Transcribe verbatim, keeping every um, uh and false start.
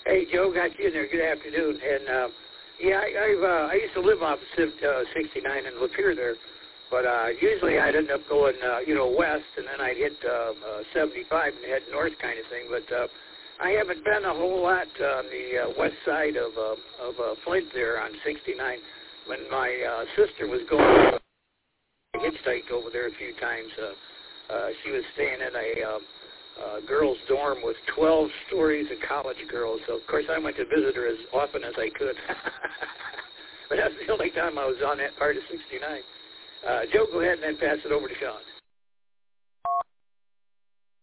Hey, Joe, got you in there. Good afternoon. And, uh, yeah, I, I've, uh, I used to live off uh, sixty-nine in Lapeer there, but uh, usually I'd end up going, uh, you know, west, and then I'd hit uh, uh, seventy-five and head north kind of thing. But uh, I haven't been a whole lot on the uh, west side of, uh, of uh, Flint there on sixty-nine. When my uh, sister was going, uh, hitchhiked over there a few times. Uh, uh, she was staying in a uh, uh, girls' dorm with twelve stories of college girls. So, of course, I went to visit her as often as I could. But that's the only time I was on that part of sixty-nine. Uh, Joe, go ahead and then pass it over to Sean.